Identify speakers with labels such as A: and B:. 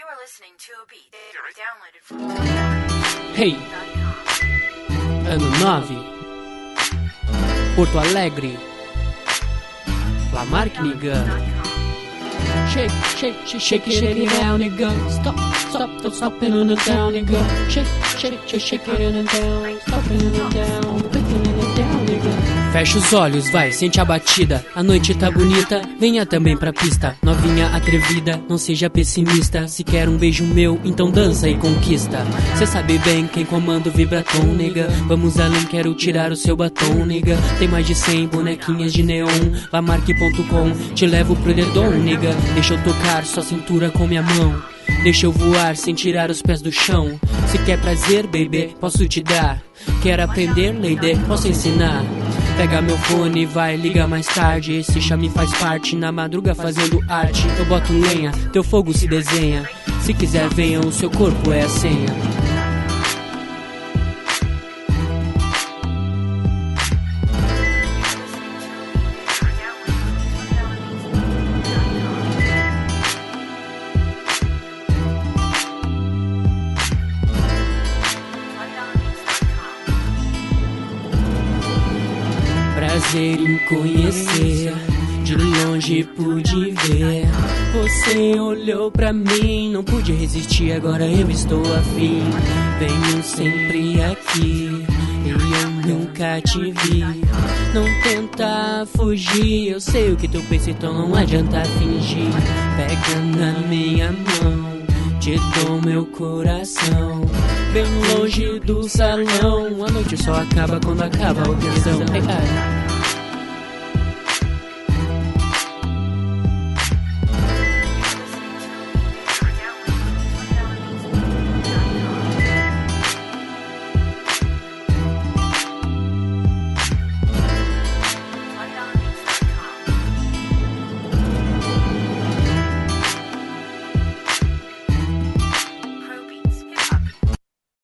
A: You are listening to a beat downloaded from
B: Hey, ano 9, Porto Alegre, Lamarck, nigga. Shake, shake, shake, shake it, shake it down, nigga. Stop, stop, don't stop it on the down, nigga. Shake, shake, shake, shake it in and down. Stop it in and down, picking it and down, nigga. Fecha os olhos, vai, sente a batida. A noite tá bonita, venha também pra pista. Novinha atrevida, não seja pessimista. Se quer um beijo meu, então dança e conquista. Cê sabe bem quem comanda o vibratom, nega. Vamos além, quero tirar o seu batom, nega. Tem mais de 100 bonequinhas de neon. Lamarck.com, te levo pro dedão, nega. Deixa eu tocar sua cintura com minha mão. Deixa eu voar sem tirar os pés do chão. Se quer prazer, baby, posso te dar. Quer aprender, lady, posso ensinar. Pega meu fone e vai, liga mais tarde. Esse chame faz parte, na madruga fazendo arte. Eu boto lenha, teu fogo se desenha. Se quiser venha, o seu corpo é a senha. Prazer em conhecer, de longe pude ver. Você olhou pra mim, não pude resistir, agora eu estou afim. Venho sempre aqui, e eu nunca te vi. Não tenta fugir, eu sei o que tu pensa, então não adianta fingir. Pega na minha mão, te dou meu coração. Bem longe do salão, a noite só acaba quando acaba a opção.